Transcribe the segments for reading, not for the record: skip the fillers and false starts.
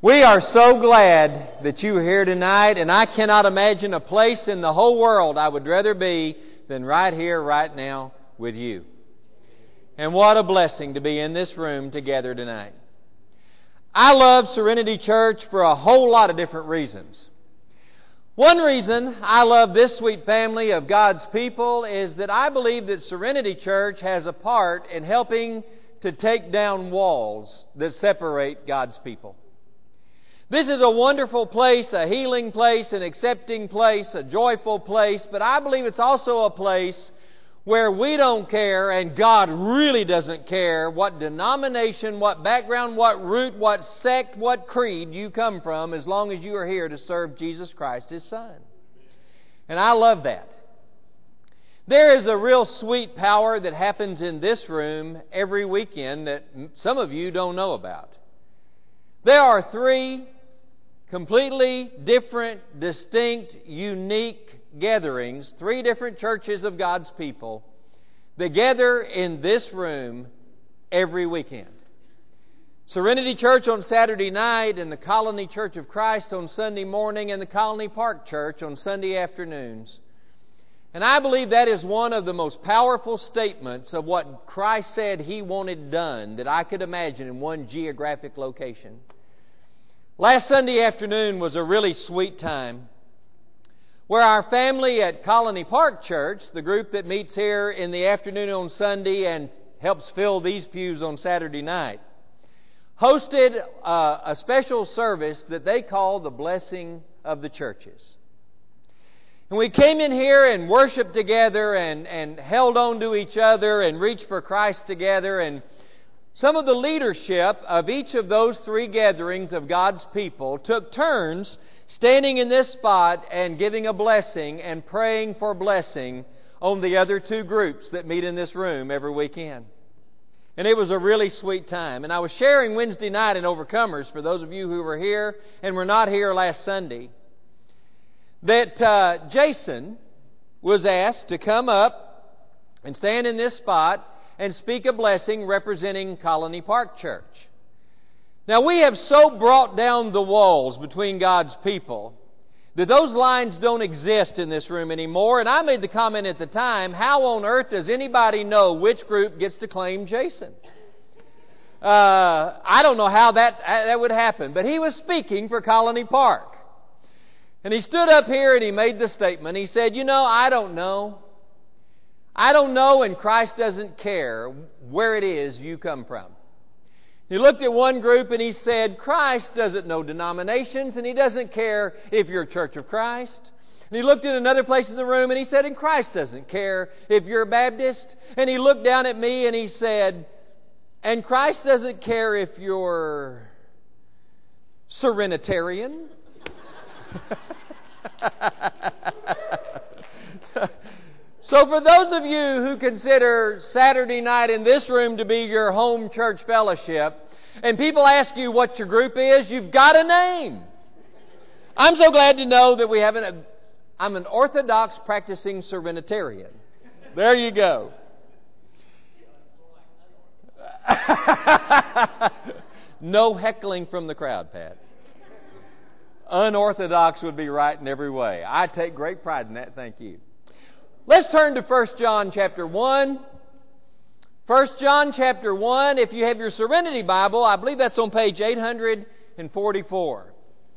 We are so glad that you are here tonight, and I cannot imagine a place in the whole world I would rather be than right here, right now, with you. And what a blessing to be in this room together tonight. I love Serenity Church for a whole lot of different reasons. One reason I love this sweet family of God's people is that I believe that Serenity Church has a part in helping to take down walls that separate God's people. This is a wonderful place, a healing place, an accepting place, a joyful place, but I believe it's also a place where we don't care, and God really doesn't care what denomination, what background, what root, what sect, what creed you come from, as long as you are here to serve Jesus Christ, His Son. And I love that. There is a real sweet power that happens in this room every weekend that some of you don't know about. There are three completely different, distinct, unique gatherings, three different churches of God's people that gather in this room every weekend. Serenity Church on Saturday night, and the Colony Church of Christ on Sunday morning, and the Colony Park Church on Sunday afternoons. And I believe that is one of the most powerful statements of what Christ said He wanted done that I could imagine in one geographic location. Last Sunday afternoon was a really sweet time where our family at Colony Park Church, the group that meets here in the afternoon on Sunday and helps fill these pews on Saturday night, hosted a special service that they call the Blessing of the Churches. And we came in here and worshiped together and held on to each other and reached for Christ together. And some of the leadership of each of those three gatherings of God's people took turns standing in this spot and giving a blessing and praying for blessing on the other two groups that meet in this room every weekend. And it was a really sweet time. And I was sharing Wednesday night in Overcomers, for those of you who were here and were not here last Sunday, that Jason was asked to come up and stand in this spot and speak a blessing representing Colony Park Church. Now, we have so brought down the walls between God's people that those lines don't exist in this room anymore. And I made the comment at the time, how on earth does anybody know which group gets to claim Jason? I don't know how that would happen. But he was speaking for Colony Park. And he stood up here and he made the statement. He said, I don't know. I don't know, and Christ doesn't care where it is you come from. He looked at one group and he said, Christ doesn't know denominations, and He doesn't care if you're a Church of Christ. And he looked at another place in the room and he said, and Christ doesn't care if you're a Baptist. And he looked down at me and he said, and Christ doesn't care if you're Serenitarian. So for those of you who consider Saturday night in this room to be your home church fellowship, and people ask you what your group is, you've got a name. I'm so glad to know that we have I'm an Orthodox practicing Serenitarian. There you go. No heckling from the crowd, Pat. Unorthodox would be right in every way. I take great pride in that. Thank you. Let's turn to 1 John chapter 1. 1 John chapter 1, if you have your Serenity Bible, I believe that's on page 844.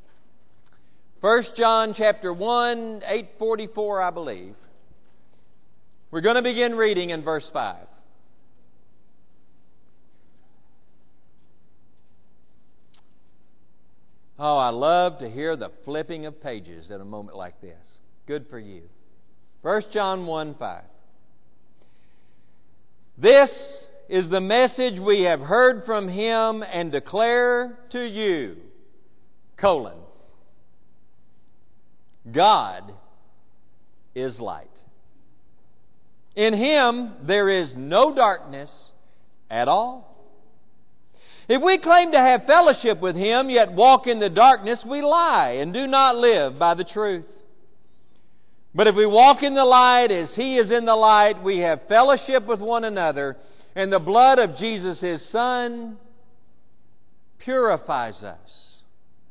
1 John chapter 1, 844, I believe. We're going to begin reading in verse 5. Oh, I love to hear the flipping of pages at a moment like this. Good for you. 1 John 1:5. This is the message we have heard from Him and declare to you, God is light. In Him there is no darkness at all. If we claim to have fellowship with Him, yet walk in the darkness, we lie and do not live by the truth. But if we walk in the light as He is in the light, we have fellowship with one another, and the blood of Jesus, His Son, purifies us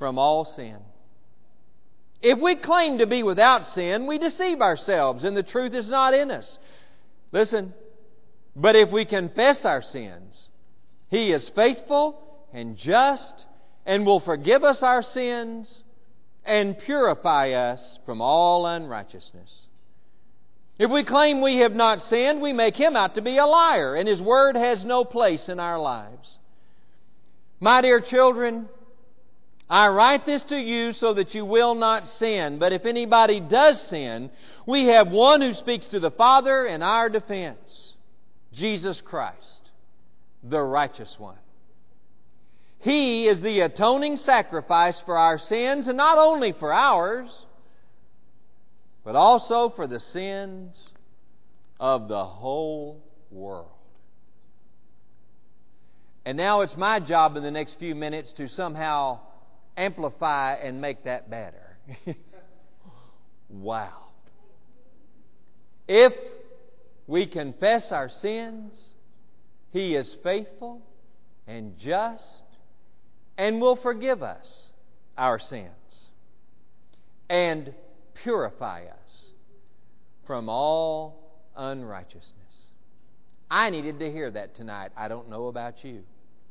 from all sin. If we claim to be without sin, we deceive ourselves and the truth is not in us. Listen, but if we confess our sins, He is faithful and just and will forgive us our sins and purify us from all unrighteousness. If we claim we have not sinned, we make Him out to be a liar, and His Word has no place in our lives. My dear children, I write this to you so that you will not sin. But if anybody does sin, we have one who speaks to the Father in our defense, Jesus Christ, the righteous one. He is the atoning sacrifice for our sins, and not only for ours, but also for the sins of the whole world. And now it's my job in the next few minutes to somehow amplify and make that better. Wow. If we confess our sins, He is faithful and just and will forgive us our sins and purify us from all unrighteousness. I needed to hear that tonight. I don't know about you.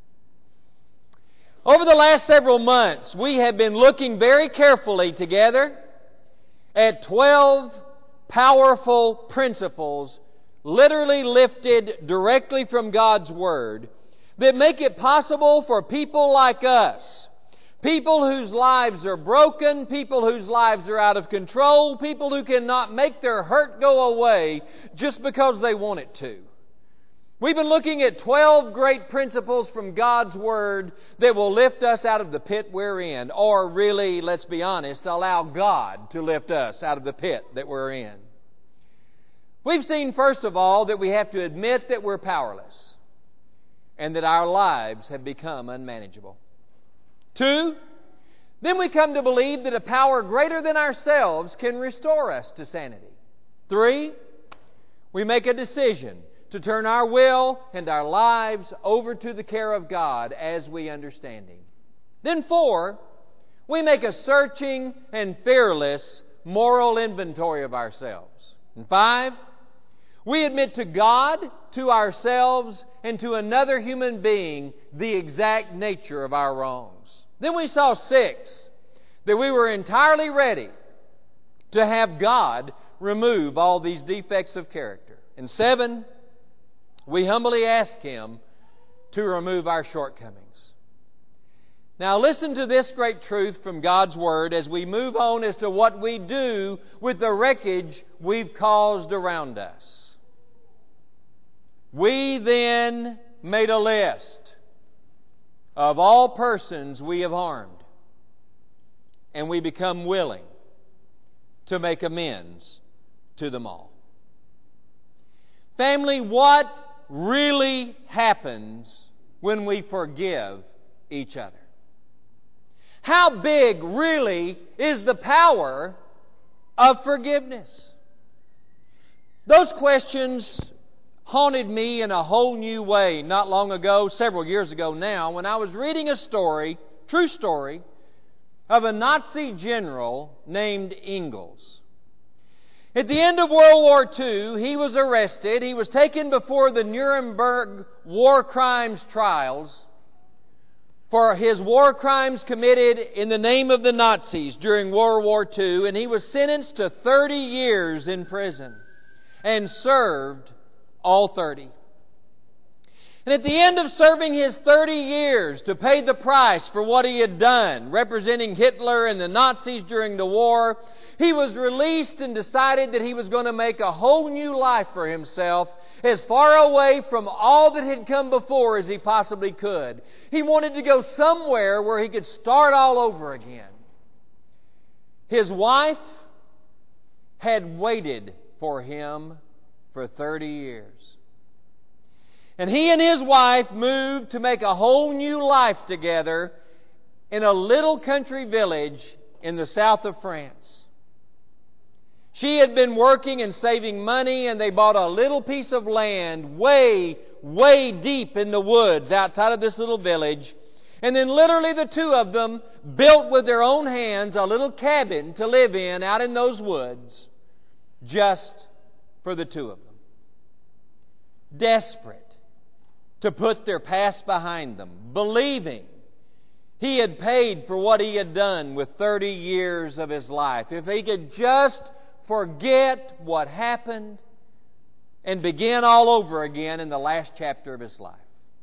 Over the last several months, we have been looking very carefully together at 12 powerful principles literally lifted directly from God's Word that make it possible for people like us, people whose lives are broken, people whose lives are out of control, people who cannot make their hurt go away just because they want it to. We've been looking at 12 great principles from God's Word that will lift us out of the pit we're in. Or really, let's be honest, allow God to lift us out of the pit that we're in. We've seen, first of all, that we have to admit that we're powerless and that our lives have become unmanageable. 2, then we come to believe that a power greater than ourselves can restore us to sanity. 3, we make a decision to turn our will and our lives over to the care of God as we understand Him. Then 4, we make a searching and fearless moral inventory of ourselves. And 5, we admit to God, to ourselves, and to another human being the exact nature of our wrongs. Then we saw 6, that we were entirely ready to have God remove all these defects of character. And 7, we humbly ask Him to remove our shortcomings. Now listen to this great truth from God's Word as we move on as to what we do with the wreckage we've caused around us. We then made a list of all persons we have harmed, and we become willing to make amends to them all. Family, what really happens when we forgive each other? How big really is the power of forgiveness? Those questions haunted me in a whole new way not long ago, several years ago now, when I was reading a story, true story, of a Nazi general named Engels. At the end of World War II, he was arrested. He was taken before the Nuremberg war crimes trials for his war crimes committed in the name of the Nazis during World War II, and he was sentenced to 30 years in prison and served all 30. And at the end of serving his 30 years to pay the price for what he had done, representing Hitler and the Nazis during the war, he was released and decided that he was going to make a whole new life for himself, as far away from all that had come before as he possibly could. He wanted to go somewhere where he could start all over again. His wife had waited for him for 30 years. And he and his wife moved to make a whole new life together in a little country village in the south of France. She had been working and saving money, and they bought a little piece of land way, way deep in the woods outside of this little village. And then literally the two of them built with their own hands a little cabin to live in out in those woods just for the two of them. Desperate to put their past behind them, believing he had paid for what he had done with 30 years of his life. If he could just forget what happened and begin all over again in the last chapter of his life.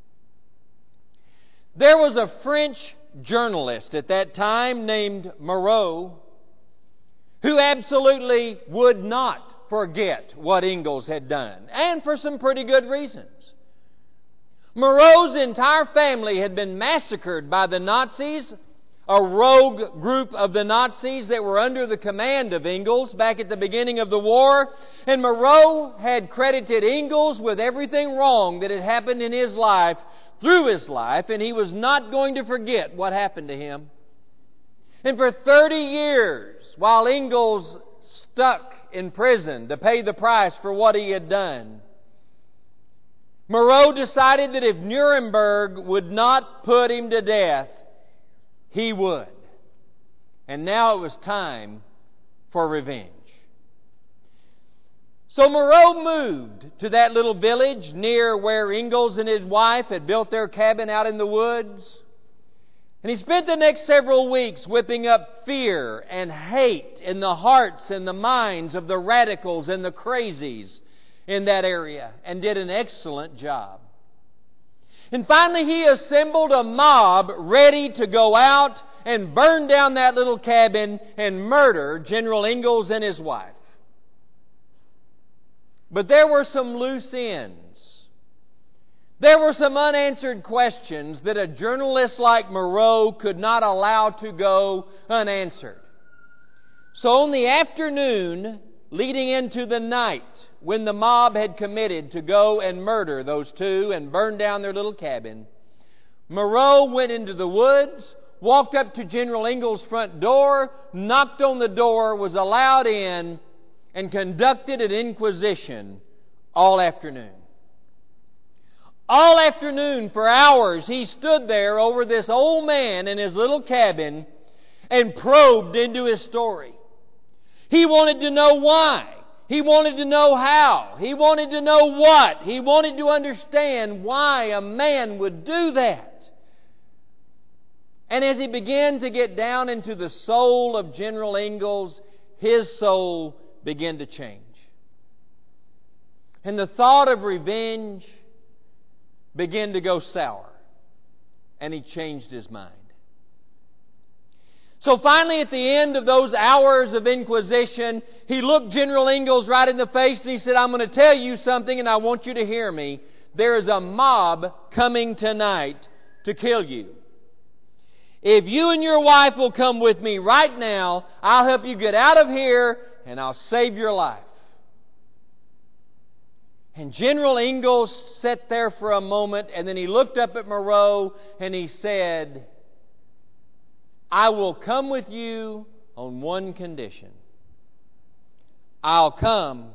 There was a French journalist at that time named Moreau who absolutely would not forget what Ingalls had done, and for some pretty good reasons. Moreau's entire family had been massacred by the Nazis, a rogue group of the Nazis that were under the command of Ingalls back at the beginning of the war. And Moreau had credited Ingalls with everything wrong that had happened in his life, through his life, and he was not going to forget what happened to him. And for 30 years, while Ingalls stuck in prison to pay the price for what he had done, Moreau decided that if Nuremberg would not put him to death, he would. And now it was time for revenge. So Moreau moved to that little village near where Ingalls and his wife had built their cabin out in the woods. And he spent the next several weeks whipping up fear and hate in the hearts and the minds of the radicals and the crazies in that area, and did an excellent job. And finally he assembled a mob ready to go out and burn down that little cabin and murder General Ingalls and his wife. But there were some loose ends. There were some unanswered questions that a journalist like Moreau could not allow to go unanswered. So on the afternoon leading into the night, when the mob had committed to go and murder those two and burn down their little cabin, Moreau went into the woods, walked up to General Ingalls' front door, knocked on the door, was allowed in, and conducted an inquisition all afternoon. All afternoon, for hours, he stood there over this old man in his little cabin and probed into his story. He wanted to know why. He wanted to know how. He wanted to know what. He wanted to understand why a man would do that. And as he began to get down into the soul of General Ingalls, his soul began to change. And the thought of revenge began to go sour. And he changed his mind. So finally, at the end of those hours of inquisition, he looked General Ingalls right in the face and he said, "I'm going to tell you something and I want you to hear me. There is a mob coming tonight to kill you. If you and your wife will come with me right now, I'll help you get out of here and I'll save your life." And General Ingalls sat there for a moment and then he looked up at Moreau and he said, "I will come with you on one condition. I'll come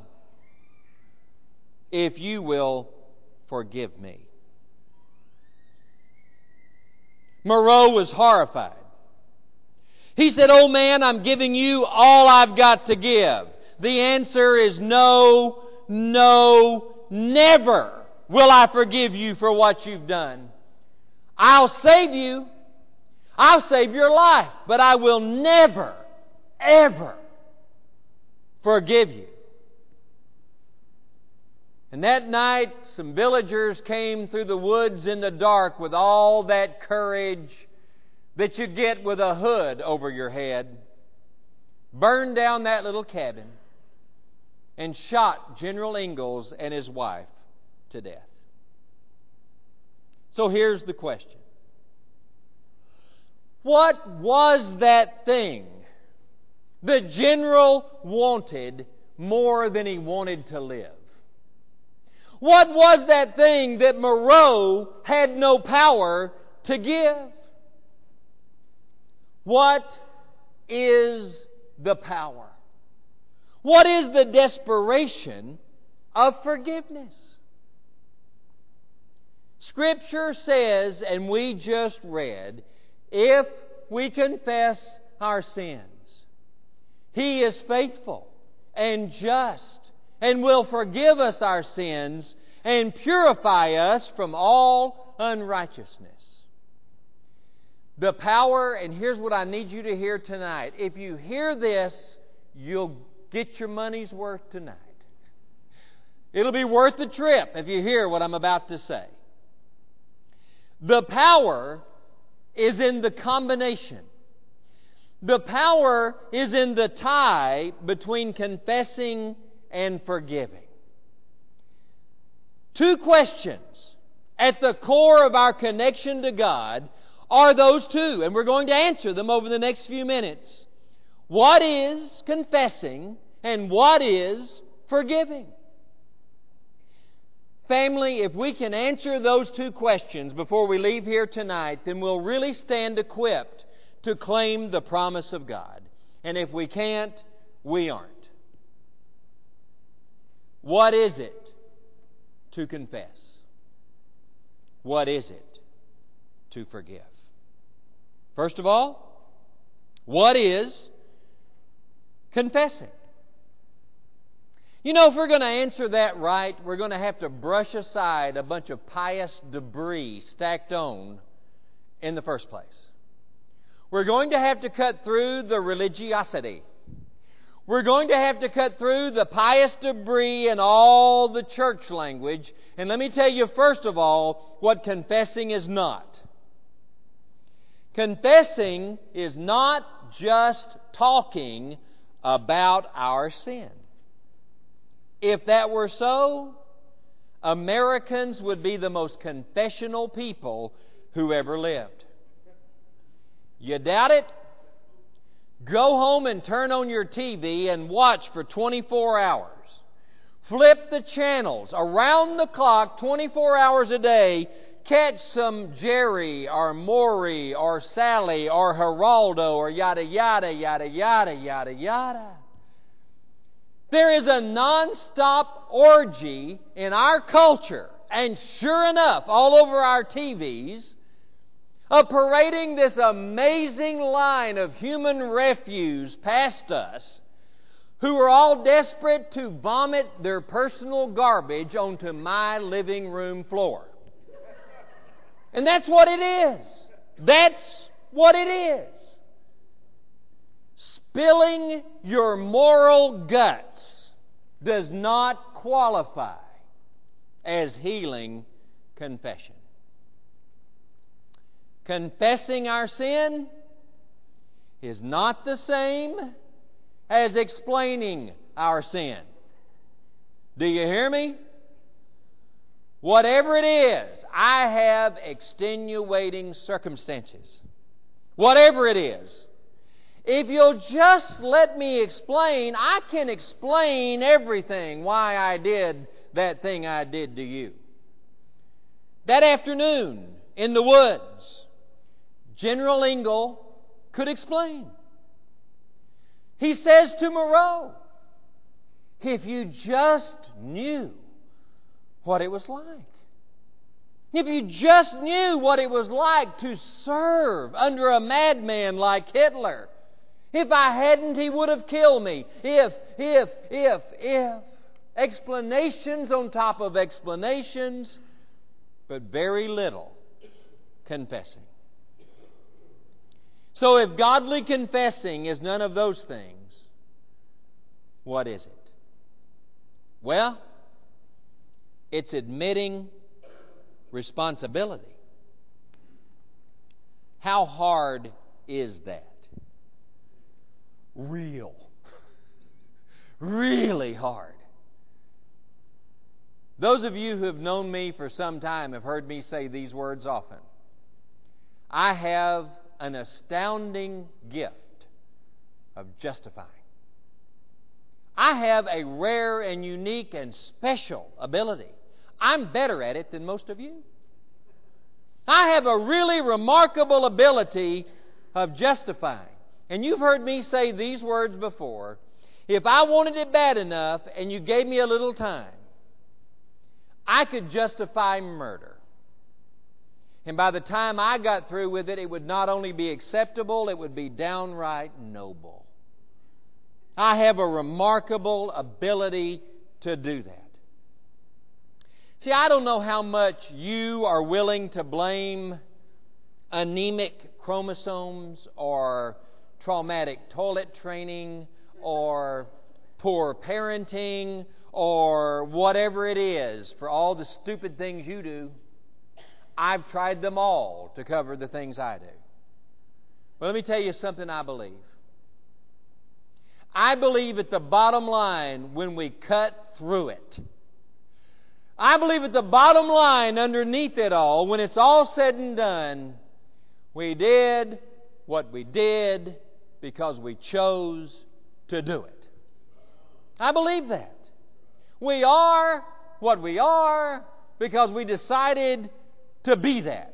if you will forgive me." Moreau was horrified. He said, "Old man, I'm giving you all I've got to give. The answer is no, no, never will I forgive you for what you've done. I'll save you. I'll save your life, but I will never, ever forgive you." And that night, some villagers came through the woods in the dark with all that courage that you get with a hood over your head, burned down that little cabin, and shot General Ingalls and his wife to death. So here's the question. What was that thing the general wanted more than he wanted to live? What was that thing that Moreau had no power to give? What is the power? What is the desperation of forgiveness? Scripture says, and we just read, if we confess our sins, He is faithful and just and will forgive us our sins and purify us from all unrighteousness. The power, and here's what I need you to hear tonight. If you hear this, you'll get your money's worth tonight. It'll be worth the trip if you hear what I'm about to say. The power is in the combination. The power is in the tie between confessing and forgiving. Two questions at the core of our connection to God are those two, and we're going to answer them over the next few minutes. What is confessing and what is forgiving? Family, if we can answer those two questions before we leave here tonight, then we'll really stand equipped to claim the promise of God. And if we can't, we aren't. What is it to confess? What is it to forgive? First of all, what is confessing? You know, if we're going to answer that right, we're going to have to brush aside a bunch of pious debris stacked on in the first place. We're going to have to cut through the religiosity. We're going to have to cut through the pious debris and all the church language. And let me tell you, first of all, what confessing is not. Confessing is not just talking about our sin. If that were so, Americans would be the most confessional people who ever lived. You doubt it? Go home and turn on your TV and watch for 24 hours. Flip the channels around the clock, 24 hours a day. Catch some Jerry or Maury or Sally or Geraldo or yada yada yada yada yada yada. There is a non-stop orgy in our culture, and sure enough, all over our TVs, of parading this amazing line of human refuse past us, who are all desperate to vomit their personal garbage onto my living room floor. And that's what it is. That's what it is. Spilling your moral guts does not qualify as healing confession. Confessing our sin is not the same as explaining our sin. Do you hear me? Whatever it is, I have extenuating circumstances. Whatever it is. If you'll just let me explain, I can explain everything why I did that thing I did to you. That afternoon in the woods, General Engel could explain. He says to Moreau, if you just knew what it was like. If you just knew what it was like to serve under a madman like Hitler. If I hadn't, he would have killed me. If. Explanations on top of explanations, but very little confessing. So if godly confessing is none of those things, what is it? Well, it's admitting responsibility. How hard is that? Really hard. Those of you who have known me for some time have heard me say these words often. I have an astounding gift of justifying. I have a rare and unique and special ability. I'm better at it than most of you. I have a really remarkable ability of justifying. And you've heard me say these words before. If I wanted it bad enough and you gave me a little time, I could justify murder. And by the time I got through with it, it would not only be acceptable, it would be downright noble. I have a remarkable ability to do that. See, I don't know how much you are willing to blame anemic chromosomes or traumatic toilet training or poor parenting or whatever it is for all the stupid things you do. I've tried them all to cover the things I do. But let me tell you something I believe. I believe at the bottom line, when we cut through it, I believe at the bottom line, underneath it all, when it's all said and done, we did what we did because we chose to do it. I believe that. We are what we are because we decided to be that.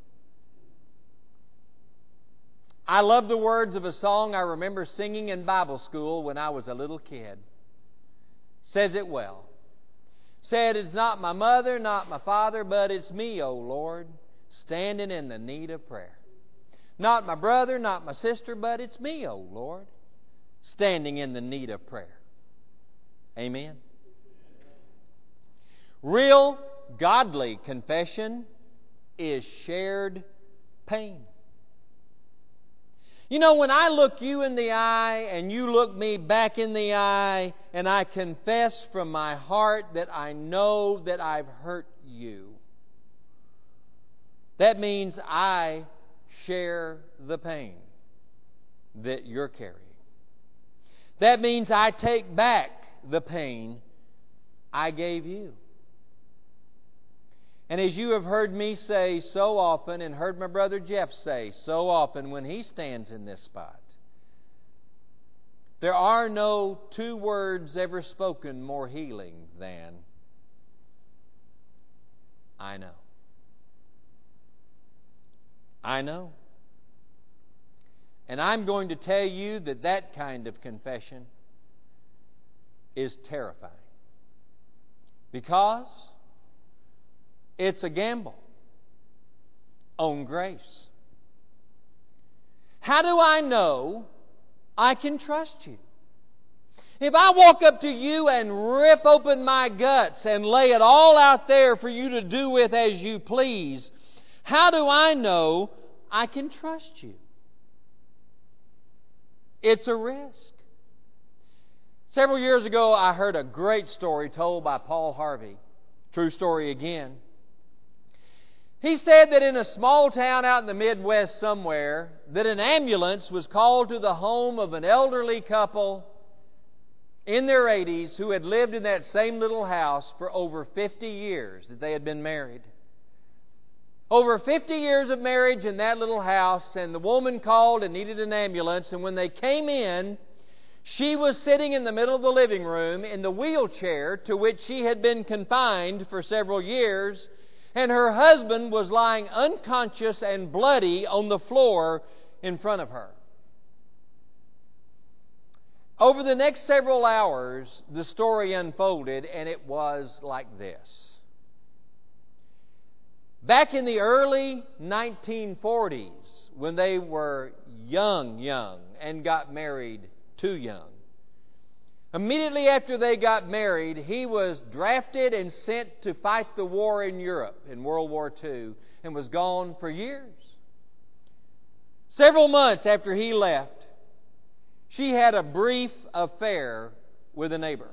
I love the words of a song I remember singing in Bible school when I was a little kid. Says it well. Said, it's not my mother, not my father, but it's me, O Lord, standing in the need of prayer. Not my brother, not my sister, but it's me, O Lord, standing in the need of prayer. Amen. Real godly confession is shared pain. You know, when I look you in the eye and you look me back in the eye and I confess from my heart that I know that I've hurt you, that means I share the pain that you're carrying. That means I take back the pain I gave you. And as you have heard me say so often, and heard my brother Jeff say so often when he stands in this spot, there are no two words ever spoken more healing than, I know. I know. And I'm going to tell you that that kind of confession is terrifying. Because it's a gamble on grace. How do I know I can trust you? If I walk up to you and rip open my guts and lay it all out there for you to do with as you please, how do I know I can trust you? It's a risk. Several years ago, I heard a great story told by Paul Harvey. True story again. He said that in a small town out in the Midwest somewhere, that an ambulance was called to the home of an elderly couple in their 80s who had lived in that same little house for over 50 years that they had been married. Over 50 years of marriage in that little house, and the woman called and needed an ambulance, and when they came in, she was sitting in the middle of the living room in the wheelchair to which she had been confined for several years, and her husband was lying unconscious and bloody on the floor in front of her. Over the next several hours, the story unfolded, and it was like this. Back in the early 1940s, when they were young, and got married too young, immediately after they got married, he was drafted and sent to fight the war in Europe in World War II and was gone for years. Several months after he left, she had a brief affair with a neighbor.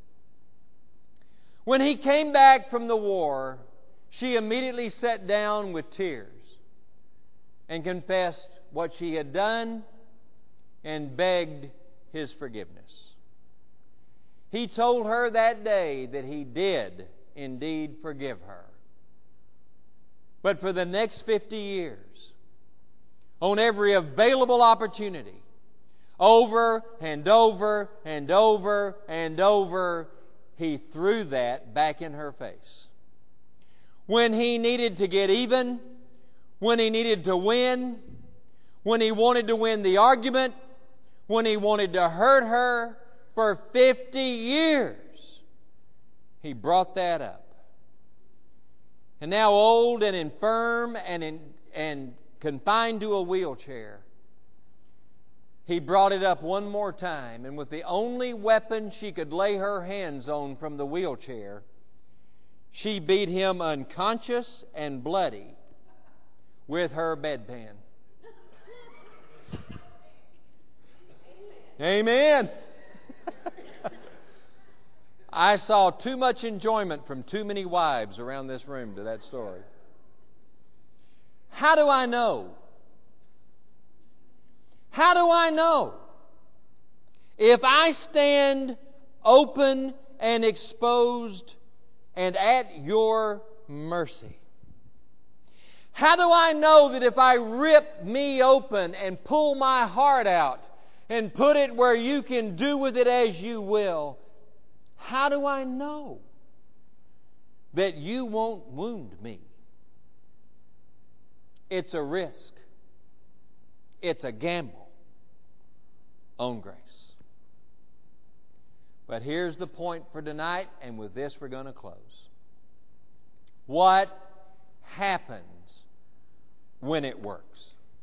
When he came back from the war, she immediately sat down with tears and confessed what she had done and begged his forgiveness. He told her that day that he did indeed forgive her. But for the next 50 years, on every available opportunity, over and over and over and over, he threw that back in her face. When he needed to get even, when he needed to win, when he wanted to win the argument, when he wanted to hurt her, for 50 years, he brought that up. and now old and infirm and confined to a wheelchair, he brought it up one more time, and with the only weapon she could lay her hands on from the wheelchair, she beat him unconscious and bloody with her bedpan. Amen. I saw too much enjoyment from too many wives around this room to that story. How do I know? How do I know? If I stand open and exposed and at your mercy, how do I know that if I rip me open and pull my heart out and put it where you can do with it as you will, how do I know that you won't wound me? It's a risk. It's a gamble on grace. But here's the point for tonight, and with this we're going to close. What happens when it works?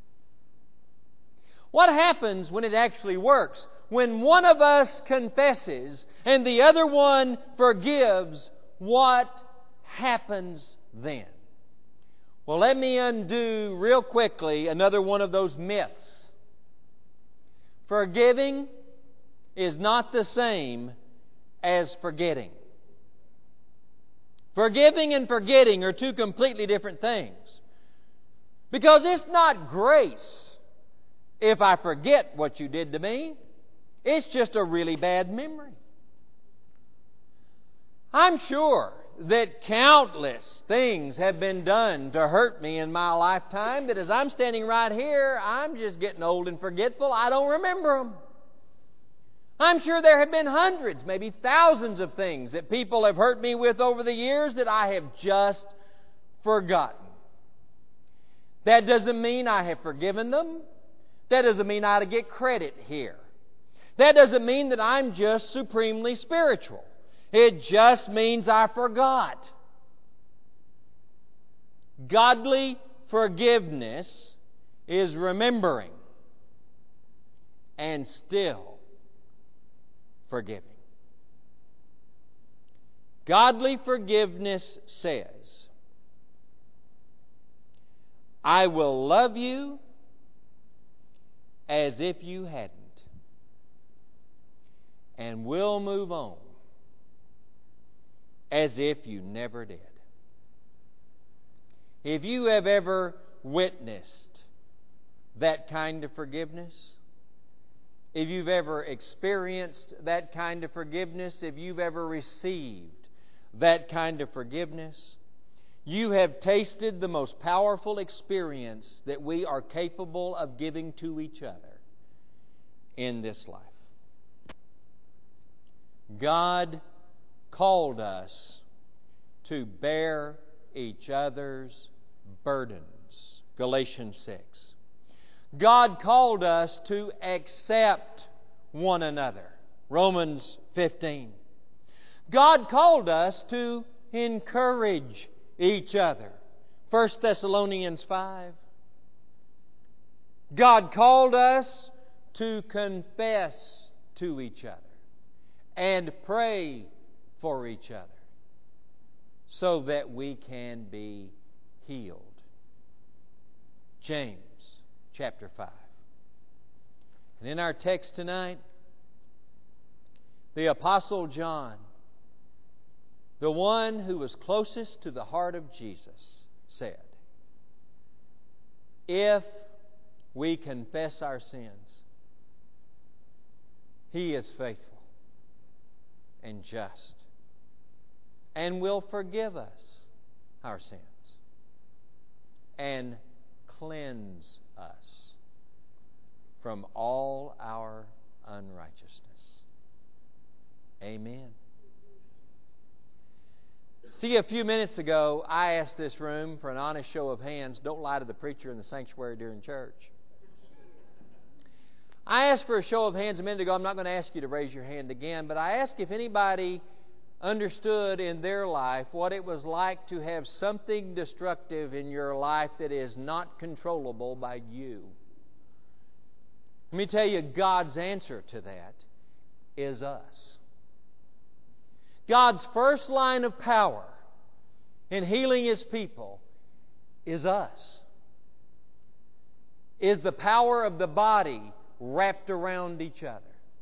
What happens when it actually works? When one of us confesses and the other one forgives, what happens then? Well, let me undo real quickly another one of those myths. Forgiving is not the same as forgetting. Forgiving and forgetting are two completely different things. Because it's not grace if I forget what you did to me. It's just a really bad memory. I'm sure that countless things have been done to hurt me in my lifetime that as I'm standing right here, I'm just getting old and forgetful. I don't remember them. I'm sure there have been hundreds, maybe thousands of things that people have hurt me with over the years that I have just forgotten. That doesn't mean I have forgiven them. That doesn't mean I get credit here. That doesn't mean that I'm just supremely spiritual. It just means I forgot. Godly forgiveness is remembering and still forgiving. Godly forgiveness says, I will love you as if you hadn't, and will move on as if you never did. If you have ever witnessed that kind of forgiveness, if you've ever experienced that kind of forgiveness, if you've ever received that kind of forgiveness, you have tasted the most powerful experience that we are capable of giving to each other in this life. God called us to bear each other's burdens. Galatians 6. God called us to accept one another. Romans 15. God called us to encourage each other. 1 Thessalonians 5. God called us to confess to each other and pray for each other so that we can be healed. James chapter 5. And in our text tonight, the Apostle John, the one who was closest to the heart of Jesus, said, if we confess our sins, He is faithful and just and will forgive us our sins and cleanse us from all our unrighteousness. Amen. See, a few minutes ago, I asked this room for an honest show of hands. Don't lie to the preacher in the sanctuary during church. I asked for a show of hands a minute ago. I'm not going to ask you to raise your hand again, but I asked if anybody understood in their life what it was like to have something destructive in your life that is not controllable by you. Let me tell you, God's answer to that is us. God's first line of power in healing His people is us. Is the power of the body wrapped around each other.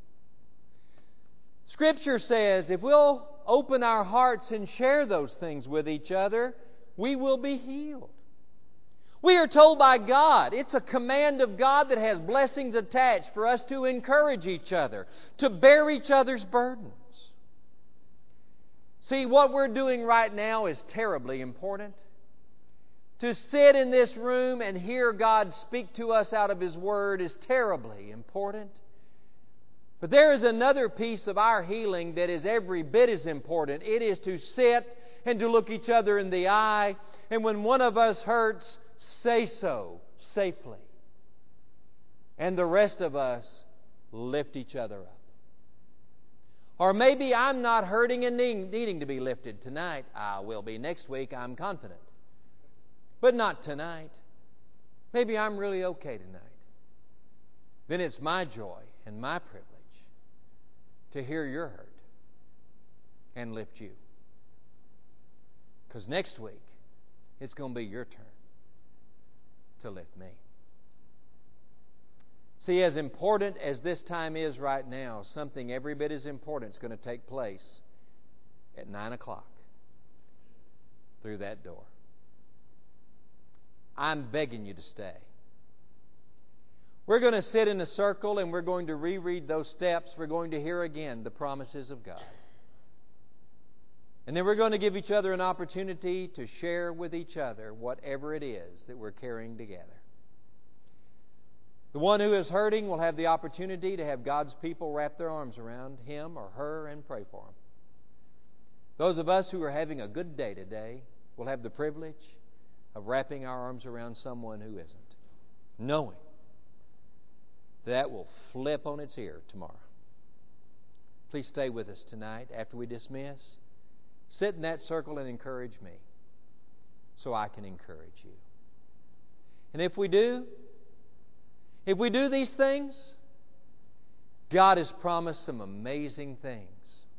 Scripture says if we'll open our hearts and share those things with each other, we will be healed. We are told by God, it's a command of God that has blessings attached for us to encourage each other, to bear each other's burdens. See, what we're doing right now is terribly important. To sit in this room and hear God speak to us out of His Word is terribly important. But there is another piece of our healing that is every bit as important. It is to sit and to look each other in the eye, and when one of us hurts, say so safely. And the rest of us lift each other up. Or maybe I'm not hurting and needing to be lifted tonight. I will be next week, I'm confident. But not tonight. Maybe I'm really okay tonight. Then it's my joy and my privilege to hear your hurt and lift you. Because next week, it's going to be your turn to lift me. See, as important as this time is right now, something every bit as important is going to take place at 9 o'clock through that door. I'm begging you to stay. We're going to sit in a circle and we're going to reread those steps. We're going to hear again the promises of God. And then we're going to give each other an opportunity to share with each other whatever it is that we're carrying together. The one who is hurting will have the opportunity to have God's people wrap their arms around him or her and pray for him. Those of us who are having a good day today will have the privilege of wrapping our arms around someone who isn't, knowing that will flip on its ear tomorrow. Please stay with us tonight after we dismiss. Sit in that circle and encourage me so I can encourage you. And if we do these things, God has promised some amazing things.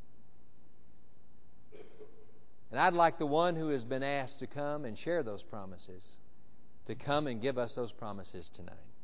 And I'd like the one who has been asked to come and share those promises to come and give us those promises tonight.